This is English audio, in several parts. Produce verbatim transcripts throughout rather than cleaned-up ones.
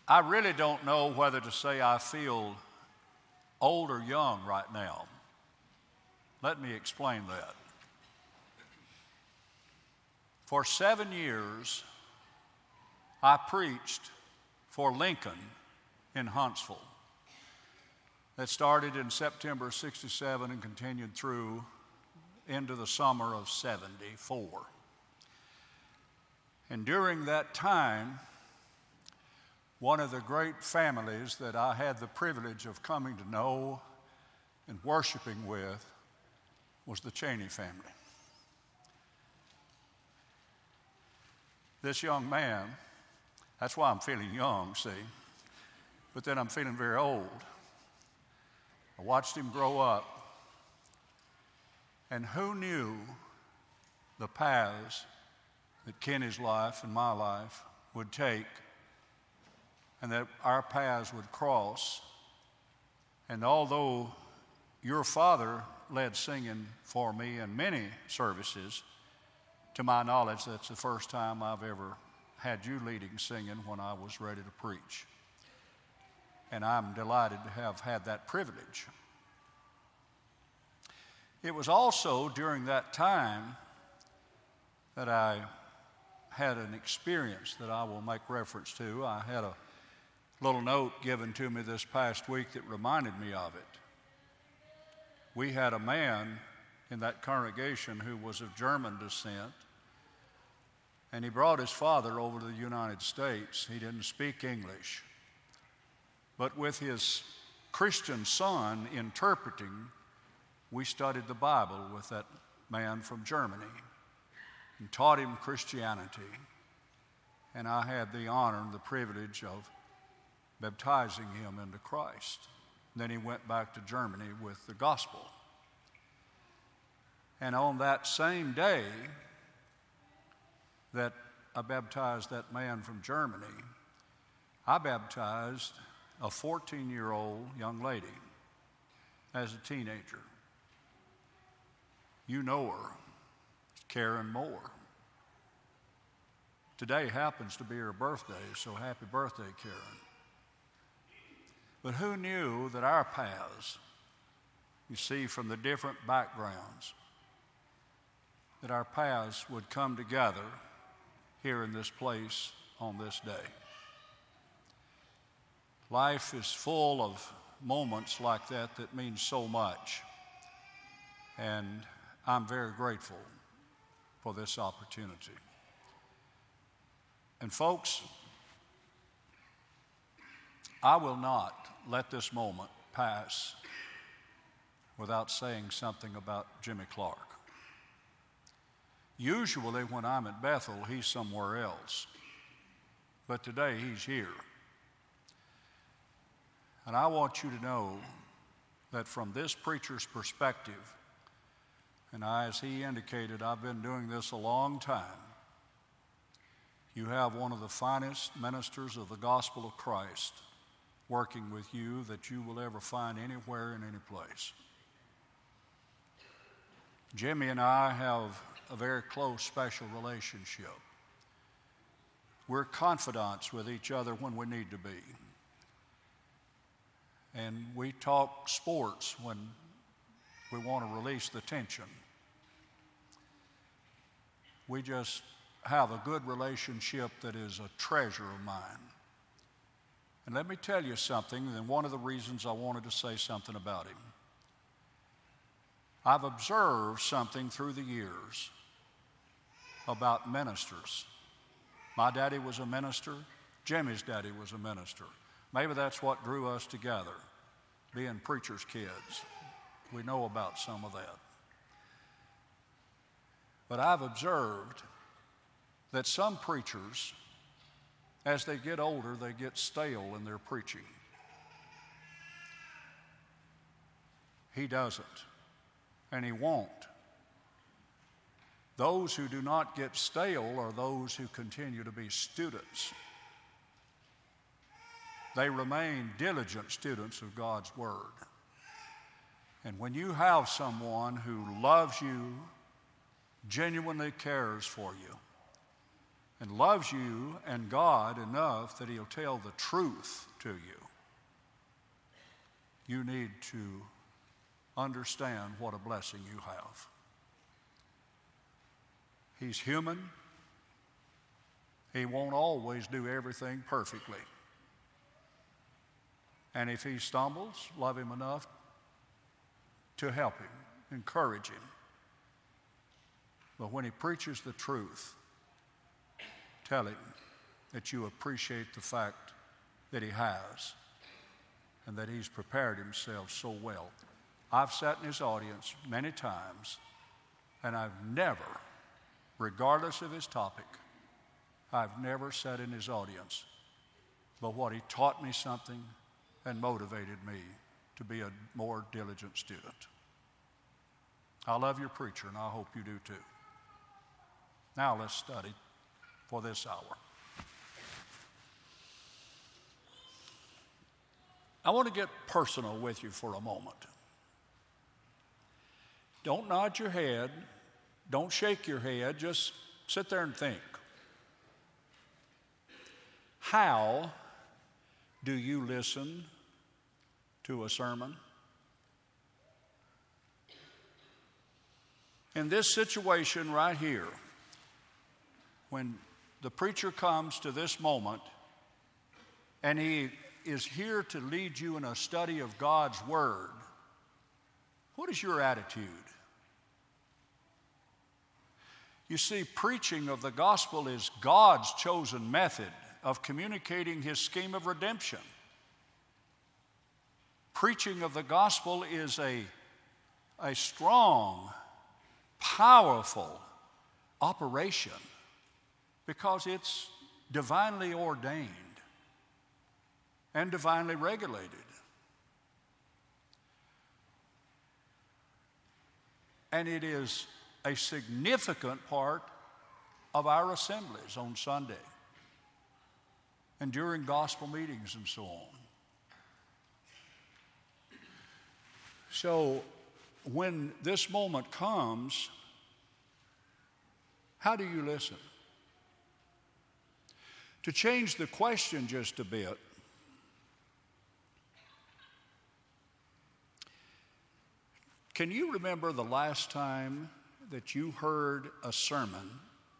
I really don't know whether to say I feel old or young right now. Let me explain that. For seven years, I preached for Lincoln in Huntsville. That started in September of sixty-seven and continued through into the summer of seventy-four. And during that time, one of the great families that I had the privilege of coming to know and worshiping with was the Cheney family. This young man, that's why I'm feeling young, see, but then I'm feeling very old. I watched him grow up, and who knew the paths that Kenny's life and my life would take, and that our paths would cross. And although your father led singing for me in many services, to my knowledge, that's the first time I've ever had you leading singing when I was ready to preach. And I'm delighted to have had that privilege. It was also during that time that I had an experience that I will make reference to. I had a little note given to me this past week that reminded me of it. We had a man in that congregation who was of German descent, and he brought his father over to the United States. He didn't speak English, but with his Christian son interpreting, we studied the Bible with that man from Germany and taught him Christianity. And I had the honor and the privilege of baptizing him into Christ. Then he went back to Germany with the gospel. And on that same day that I baptized that man from Germany, I baptized a fourteen-year-old young lady as a teenager. You know her, Karen Moore. Today happens to be her birthday, so happy birthday, Karen. But who knew that our paths, you see, from the different backgrounds, that our paths would come together here in this place on this day. Life is full of moments like that that mean so much. And I'm very grateful for this opportunity. And folks, I will not let this moment pass without saying something about Jimmy Clark. Usually when I'm at Bethel, he's somewhere else. But today he's here. And I want you to know that from this preacher's perspective, and I, as he indicated, I've been doing this a long time, you have one of the finest ministers of the gospel of Christ working with you that you will ever find anywhere in any place. Jimmy and I have a very close, special relationship. We're confidants with each other when we need to be. And we talk sports when we want to release the tension. We just have a good relationship that is a treasure of mine. And let me tell you something, and one of the reasons I wanted to say something about him. I've observed something through the years about ministers. My daddy was a minister. Jimmy's daddy was a minister. Maybe that's what drew us together, being preachers' kids. We know about some of that. But I've observed that some preachers, as they get older, they get stale in their preaching. He doesn't, and he won't. Those who do not get stale are those who continue to be students. They remain diligent students of God's Word. And when you have someone who loves you, genuinely cares for you, and loves you and God enough that he'll tell the truth to you, you need to understand what a blessing you have. He's human. He won't always do everything perfectly. And if he stumbles, love him enough to help him, encourage him. But when he preaches the truth, tell him that you appreciate the fact that he has and that he's prepared himself so well. I've sat in his audience many times, and I've never, regardless of his topic, I've never sat in his audience, but what he taught me something and motivated me to be a more diligent student. I love your preacher, and I hope you do too. Now let's study for this hour. I want to get personal with you for a moment. Don't nod your head. Don't shake your head. Just sit there and think. How do you listen to a sermon? In this situation right here, when the preacher comes to this moment and he is here to lead you in a study of God's Word, what is your attitude? You see, preaching of the gospel is God's chosen method of communicating his scheme of redemption. Preaching of the gospel is a, a strong, powerful operation because it's divinely ordained and divinely regulated. And it is a significant part of our assemblies on Sunday and during gospel meetings and so on. So when this moment comes, how do you listen? To change the question just a bit, can you remember the last time that you heard a sermon,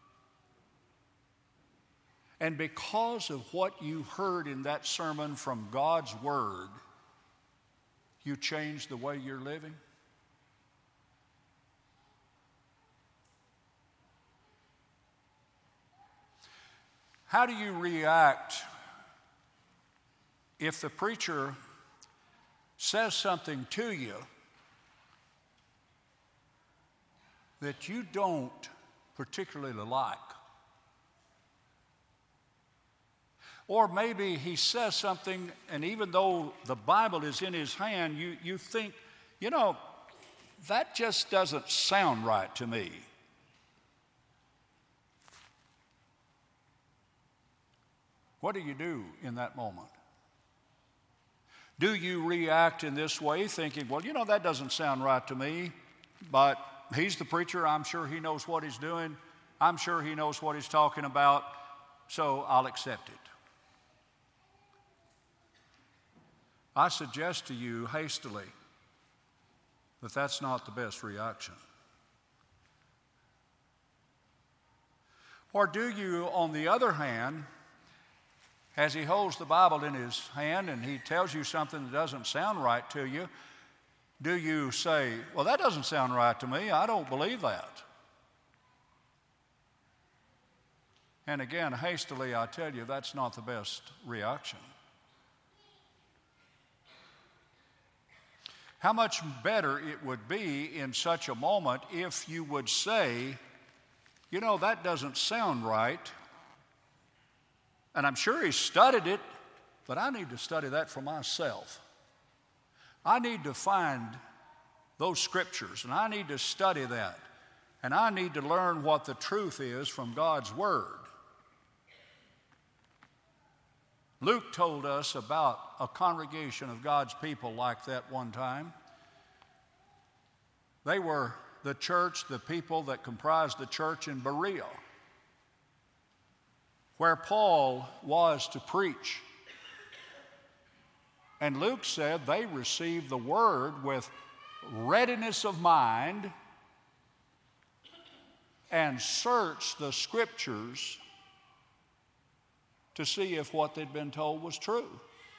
and because of what you heard in that sermon from God's Word, you changed the way you're living? How do you react if the preacher says something to you that you don't particularly like? Or maybe he says something, and even though the Bible is in his hand, you, you think, you know, that just doesn't sound right to me. What do you do in that moment? Do you react in this way, thinking, well, you know, that doesn't sound right to me, but he's the preacher. I'm sure he knows what he's doing. I'm sure he knows what he's talking about, so I'll accept it. I suggest to you hastily that that's not the best reaction. Or do you, on the other hand, as he holds the Bible in his hand and he tells you something that doesn't sound right to you, do you say, well, that doesn't sound right to me. I don't believe that. And again, hastily, I tell you, that's not the best reaction. How much better it would be in such a moment if you would say, you know, that doesn't sound right. And I'm sure he studied it, but I need to study that for myself. I need to find those scriptures, and I need to study that. And I need to learn what the truth is from God's Word. Luke told us about a congregation of God's people like that one time. They were the church, the people that comprised the church in Berea. where Paul was to preach. And Luke said they received the word with readiness of mind and searched the scriptures to see if what they'd been told was true.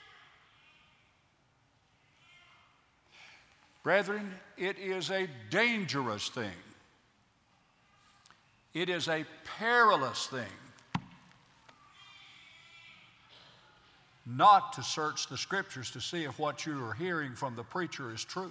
Brethren, it is a dangerous thing. It is a perilous thing not to search the scriptures to see if what you are hearing from the preacher is true.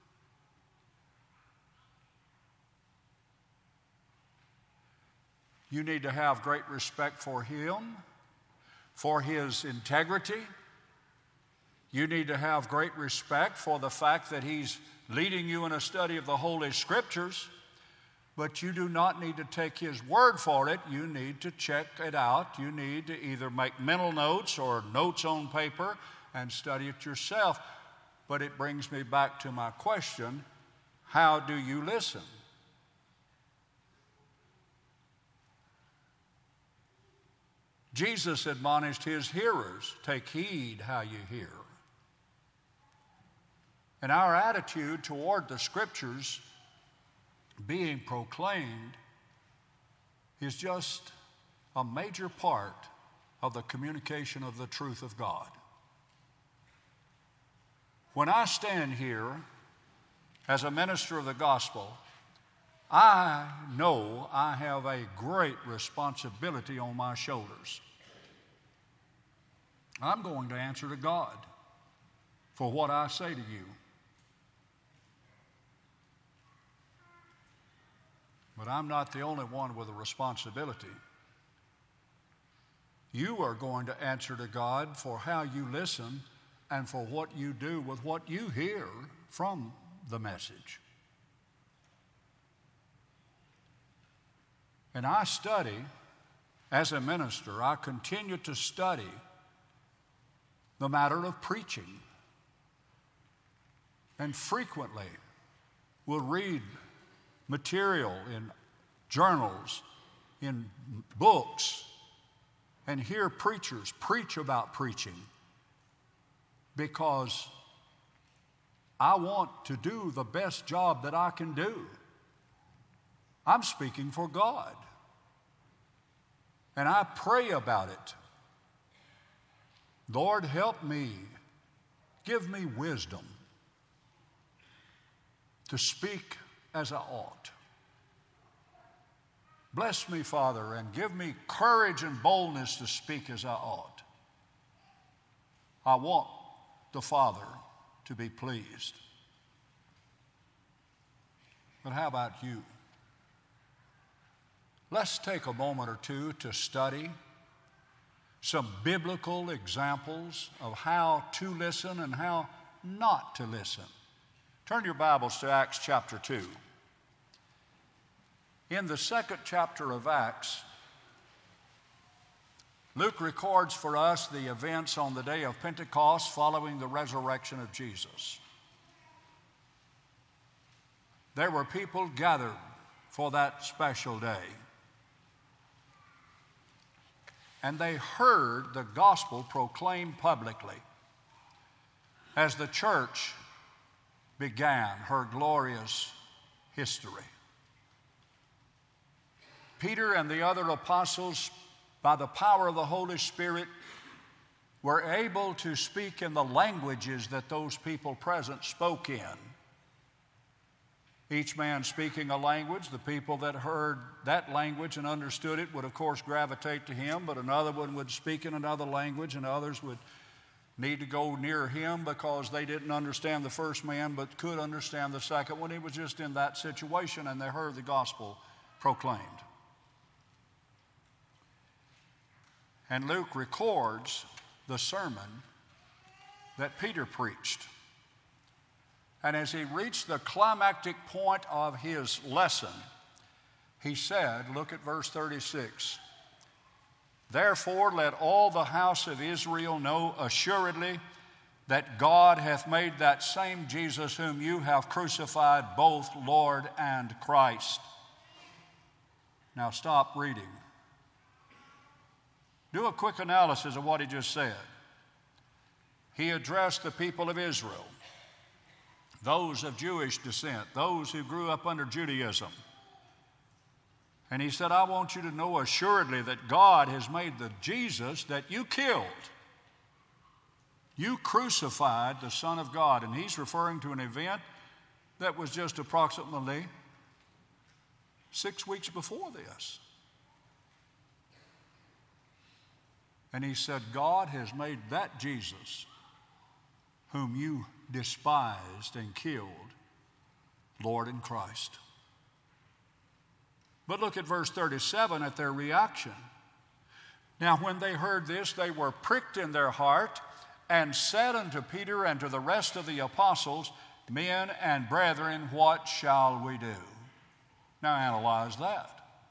You need to have great respect for him, for his integrity. You need to have great respect for the fact that he's leading you in a study of the Holy Scriptures, but you do not need to take his word for it. You need to check it out. You need to either make mental notes or notes on paper and study it yourself. But it brings me back to my question, how do you listen? Jesus admonished his hearers, take heed how you hear. And our attitude toward the scriptures being proclaimed is just a major part of the communication of the truth of God. When I stand here as a minister of the gospel, I know I have a great responsibility on my shoulders. I'm going to answer to God for what I say to you. But I'm not the only one with a responsibility. You are going to answer to God for how you listen and for what you do with what you hear from the message. And I study, as a minister, I continue to study the matter of preaching. And frequently will read material in journals, in books, and hear preachers preach about preaching because I want to do the best job that I can do. I'm speaking for God. And I pray about it. Lord, help me. Give me wisdom to speak as I ought. Bless me, Father, and give me courage and boldness to speak as I ought. I want the Father to be pleased. But how about you? Let's take a moment or two to study some biblical examples of how to listen and how not to listen. Turn your Bibles to Acts chapter two. In the second chapter of Acts, Luke records for us the events on the day of Pentecost following the resurrection of Jesus. There were people gathered for that special day. And they heard the gospel proclaimed publicly as the church began her glorious history. Peter and the other apostles, by the power of the Holy Spirit, were able to speak in the languages that those people present spoke in. Each man speaking a language. The people that heard that language and understood it would, of course, gravitate to him, but another one would speak in another language, and others would need to go near him because they didn't understand the first man but could understand the second one. He was just in that situation, and they heard the gospel proclaimed. And Luke records the sermon that Peter preached. And as he reached the climactic point of his lesson, he said, look at verse thirty-six, "Therefore let all the house of Israel know assuredly that God hath made that same Jesus whom you have crucified both Lord and Christ." Now stop reading. Do a quick analysis of what he just said. He addressed the people of Israel, those of Jewish descent, those who grew up under Judaism. And he said, I want you to know assuredly that God has made the Jesus that you killed. You crucified the Son of God. And he's referring to an event that was just approximately six weeks before this. And he said, God has made that Jesus, whom you despised and killed, Lord and Christ. But look at verse thirty-seven at their reaction. Now when they heard this, they were pricked in their heart and said unto Peter and to the rest of the apostles, Men and brethren, what shall we do? Now analyze that.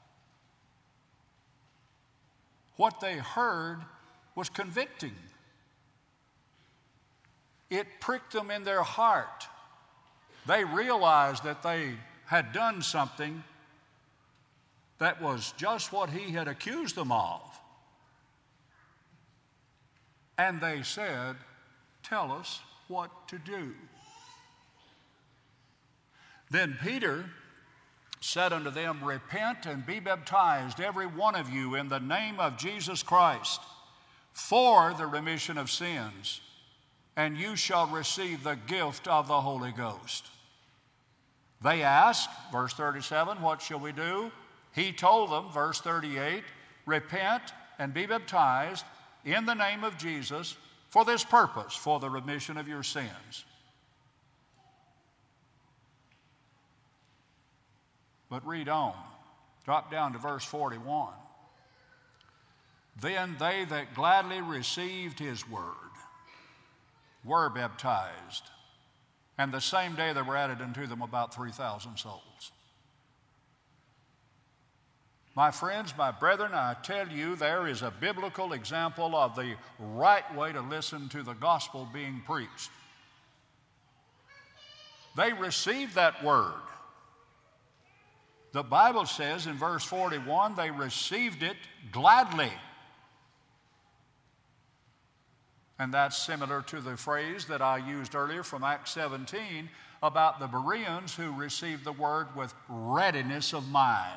What they heard was convicting. It pricked them in their heart. They realized that they had done something that was just what he had accused them of. And they said, Tell us what to do. Then Peter said unto them, Repent and be baptized, every one of you, in the name of Jesus Christ, for the remission of sins, and you shall receive the gift of the Holy Ghost. They asked, verse thirty-seven, What shall we do? He told them, verse thirty-eight, Repent and be baptized in the name of Jesus for this purpose, for the remission of your sins. But read on. Drop down to verse forty-one. Then they that gladly received his word were baptized, and the same day there were added unto them about three thousand souls. My friends, my brethren, I tell you, there is a biblical example of the right way to listen to the gospel being preached. They received that word. The Bible says in verse forty-one, they received it gladly. And that's similar to the phrase that I used earlier from Acts seventeen about the Bereans who received the word with readiness of mind.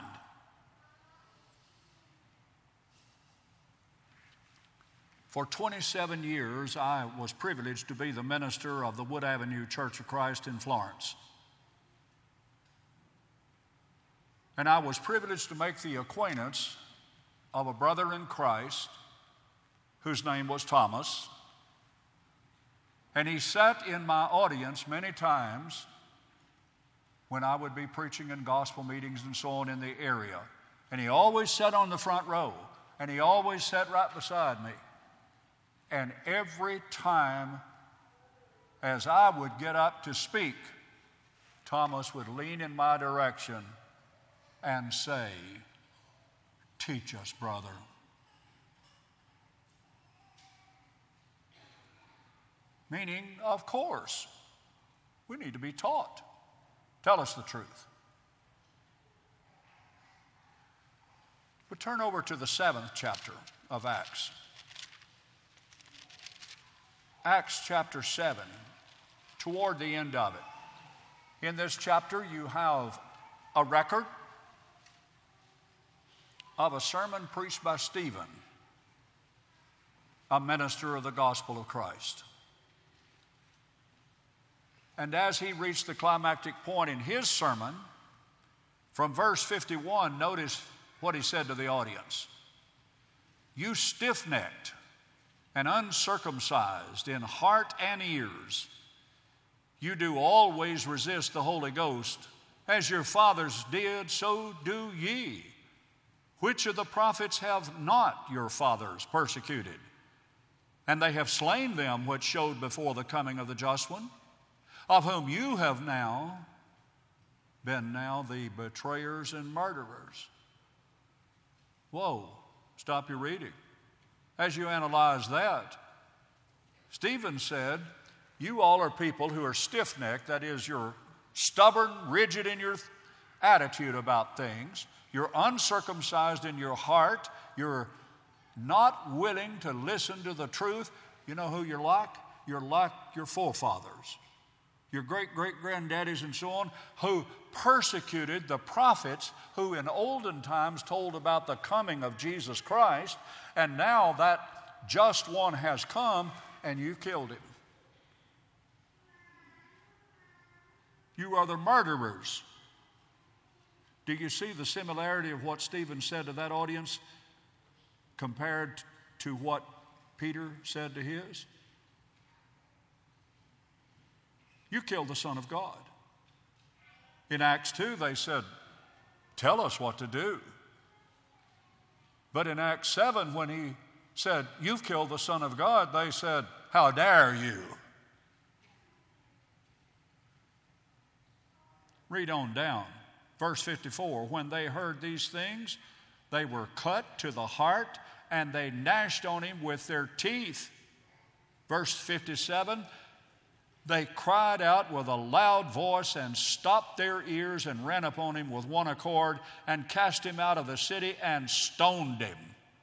For twenty-seven years, I was privileged to be the minister of the Wood Avenue Church of Christ in Florence. And I was privileged to make the acquaintance of a brother in Christ whose name was Thomas. And he sat in my audience many times when I would be preaching in gospel meetings and so on in the area. And he always sat on the front row. And he always sat right beside me. And every time as I would get up to speak, Thomas would lean in my direction and say, Teach us, brother. Meaning, of course, we need to be taught. Tell us the truth. But turn over to the seventh chapter of Acts. Acts chapter seven, toward the end of it. In this chapter, you have a record of a sermon preached by Stephen, a minister of the gospel of Christ. And as he reached the climactic point in his sermon, from verse fifty-one, notice what he said to the audience. You stiff-necked and uncircumcised in heart and ears, you do always resist the Holy Ghost. As your fathers did, so do ye. Which of the prophets have not your fathers persecuted? And they have slain them which showed before the coming of the just one, of whom you have now been now the betrayers and murderers. Whoa, stop your reading. As you analyze that, Stephen said, you all are people who are stiff-necked, that is, you're stubborn, rigid in your attitude about things. You're uncircumcised in your heart. You're not willing to listen to the truth, you know who you're like? You're like your forefathers, your great-great-granddaddies and so on, who persecuted the prophets who in olden times told about the coming of Jesus Christ, and now that just one has come and you killed him. You are the murderers. Do you see the similarity of what Stephen said to that audience compared to what Peter said to his? You killed the Son of God. In Acts two, they said, tell us what to do. But in Acts seven, when he said, you've killed the Son of God, they said, how dare you? Read on down. Verse fifty-four, when they heard these things, they were cut to the heart, and they gnashed on him with their teeth. Verse fifty-seven, they cried out with a loud voice and stopped their ears and ran upon him with one accord and cast him out of the city and stoned him.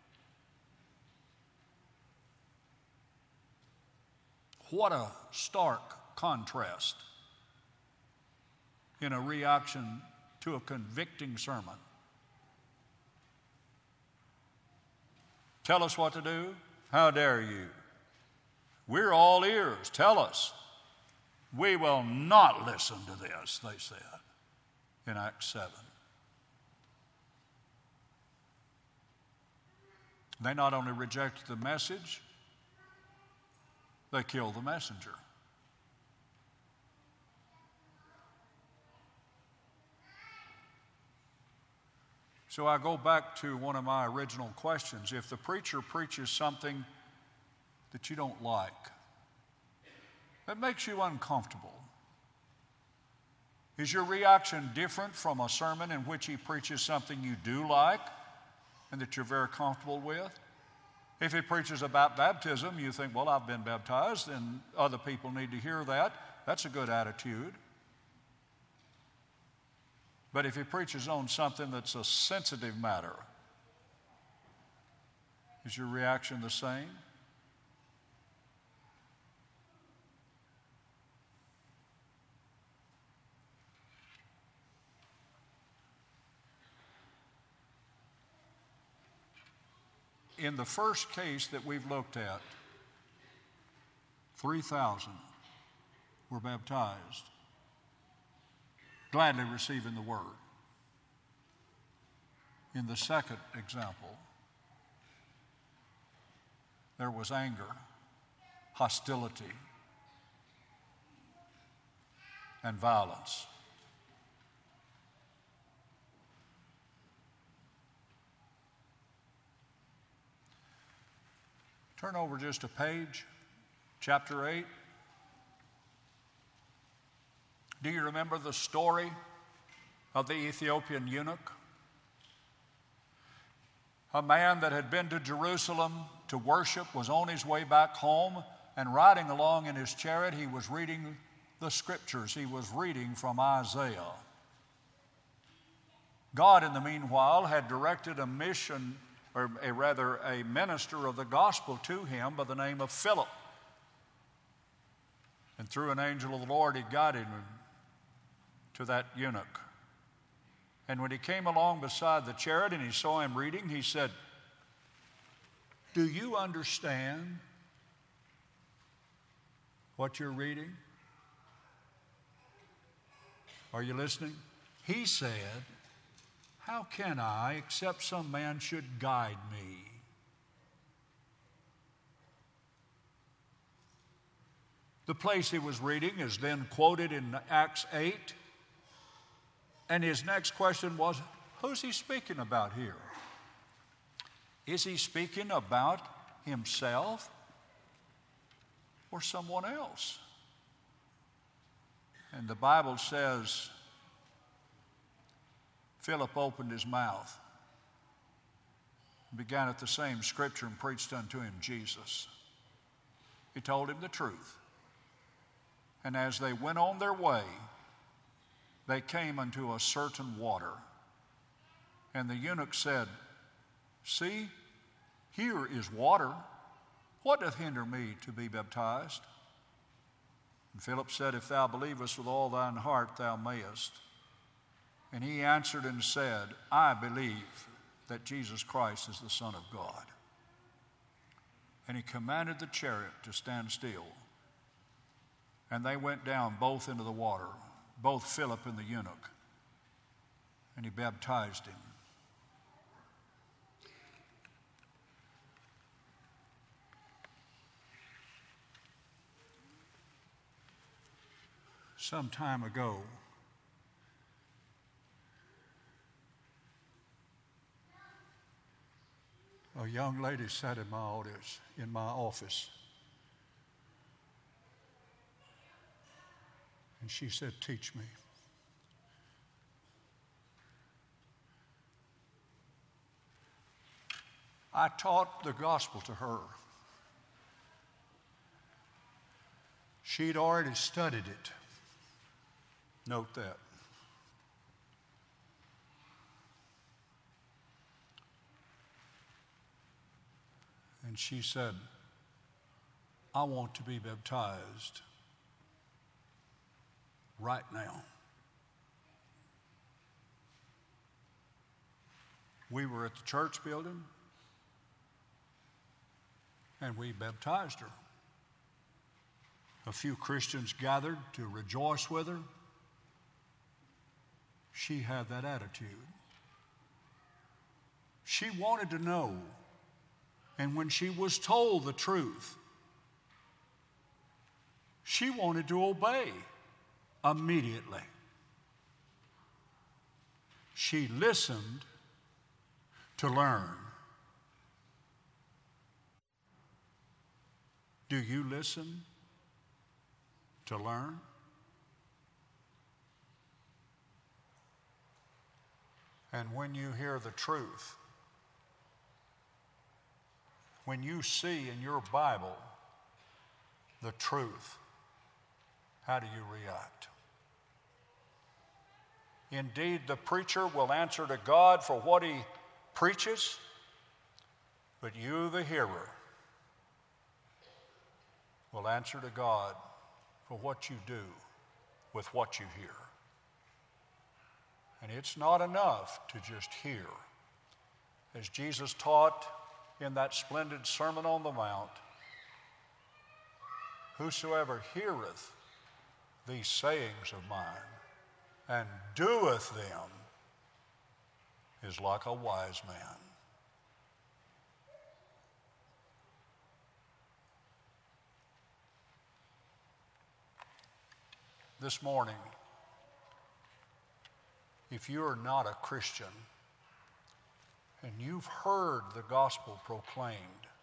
What a stark contrast in a reaction to a convicting sermon. Tell us what to do? How dare you? We're all ears. Tell us. We will not listen to this, they said in Acts seven. They not only rejected the message, they killed the messenger. So I go back to one of my original questions. If the preacher preaches something that you don't like, that makes you uncomfortable, is your reaction different from a sermon in which he preaches something you do like and that you're very comfortable with? If he preaches about baptism, you think, well, I've been baptized and other people need to hear that. That's a good attitude. But if he preaches on something that's a sensitive matter, is your reaction the same? In the first case that we've looked at, three thousand were baptized, gladly receiving the word. In the second example, there was anger, hostility, and violence. Turn over just a page, chapter eight. Do you remember the story of the Ethiopian eunuch? A man that had been to Jerusalem to worship was on his way back home, and riding along in his chariot, he was reading the scriptures. He was reading from Isaiah. God, in the meanwhile, had directed a mission, or a, rather a minister of the gospel to him by the name of Philip. And through an angel of the Lord, he guided him to that eunuch. And when he came along beside the chariot and he saw him reading, he said, "Do you understand what you're reading? Are you listening?" He said, "How can I, except some man should guide me?" The place he was reading is then quoted in Acts eight. And his next question was, who's he speaking about here? Is he speaking about himself or someone else? And the Bible says, Philip opened his mouth, began at the same scripture, and preached unto him Jesus. He told him the truth. And as they went on their way, they came unto a certain water. And the eunuch said, "See, Here is water. What doth hinder me to be baptized? And Philip said, If thou believest with all thine heart, thou mayest. And he answered and said, I believe that Jesus Christ is the Son of God. And he commanded the chariot to stand still. And they went down both into the water, both Philip and the eunuch. And he baptized him. Some time ago, a young lady sat in my audience, in my office, and she said, teach me. I taught the gospel to her. She'd already studied it. Note that. And she said, I want to be baptized right now. We were at the church building, and we baptized her. A few Christians gathered to rejoice with her. She had that attitude. She wanted to know. And when she was told the truth, she wanted to obey immediately. She listened to learn. Do you listen to learn? And when you hear the truth, when you see in your Bible the truth, how do you react? Indeed, the preacher will answer to God for what he preaches, but you, the hearer, will answer to God for what you do with what you hear. And it's not enough to just hear. As Jesus taught in that splendid Sermon on the Mount, whosoever heareth these sayings of mine and doeth them is like a wise man. This morning, if you are not a Christian and you've heard the gospel proclaimed,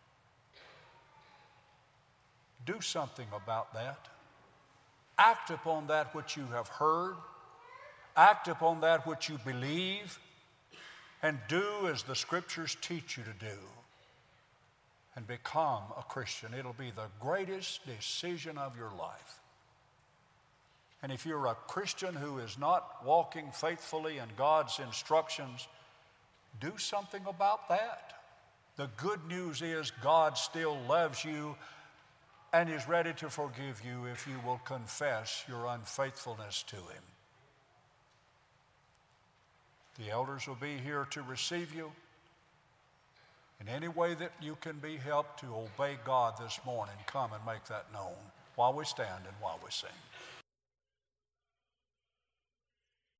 do something about that. Act upon that which you have heard. Act upon that which you believe. And do as the Scriptures teach you to do. And become a Christian. It'll be the greatest decision of your life. And if you're a Christian who is not walking faithfully in God's instructions, do something about that. The good news is God still loves you and is ready to forgive you if you will confess your unfaithfulness to him. The elders will be here to receive you. In any way that you can be helped to obey God this morning, come and make that known while we stand and while we sing.